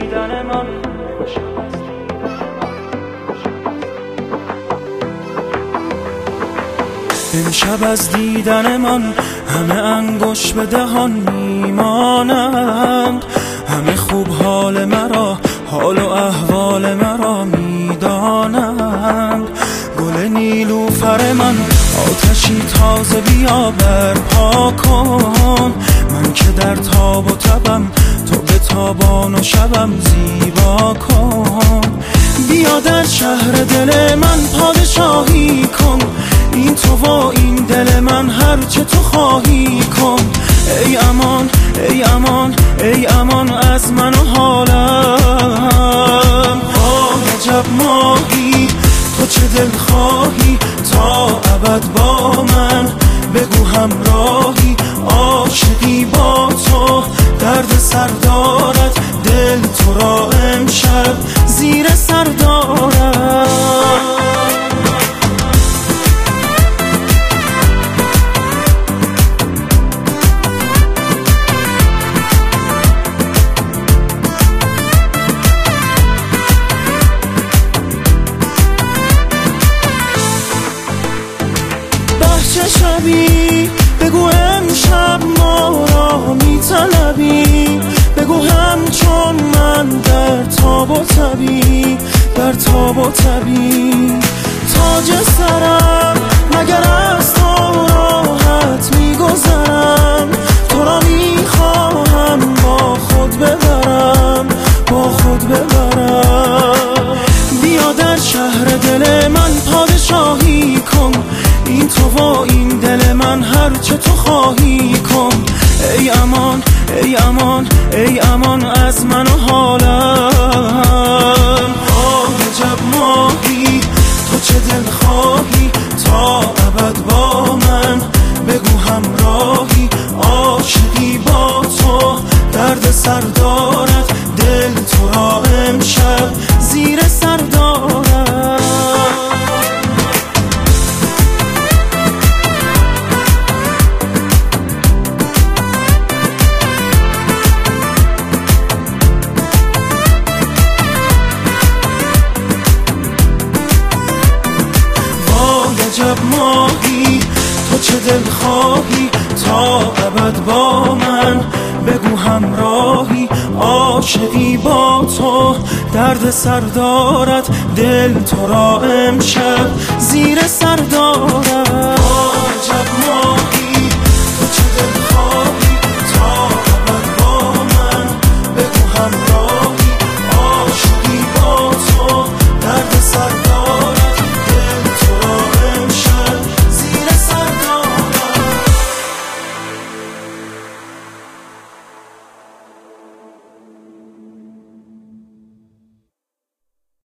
دیدن من امشب از دیدن من همه انگشت به دهان میمانند، همه خوب حال مرا، حال و احوال مرا میدانند. گل نیلوفر من آتشی تازه بیا برپا کن، من که در تاب و تبم تو به تابان و شبم زیبا کن. بیا در شهر دل من پادشاهی کن، این تو و این دل من هرچه تو خواهی کن. ای امان ای امان ای امان از من و حالم. عجب ماهی تو چه دل خواهی تا ابد با من، بگو همراهی عاشقی با تو، درد سر دارد دل تو را امشب زیر سر دارد. چه شبی بگو امشب ما را میطلبی، بگو همچون من در تاب و تبی، در تاب و تبی. تاج سرم مگر از تو راحت میگذرم، تو را میخواهم با خود ببرم، با خود ببرم. بیا در شهر دل من پادشاهی کن، این تو و این دل من هرچه تو خواهی کن. ای امان ای امان ای امان از من و حالم. عجب ماهی تو چه دل خواهی تا ابد با من، بگو همراهی عاشقی با تو، درد سر دارد دل تو را امشب زیر سر دارد. عجب ماهی تو چه دل خواهی تا ابد با من، بگو همراهی عاشقی با تو، درد سر دارد دل تو را امشب زیر سر دارد.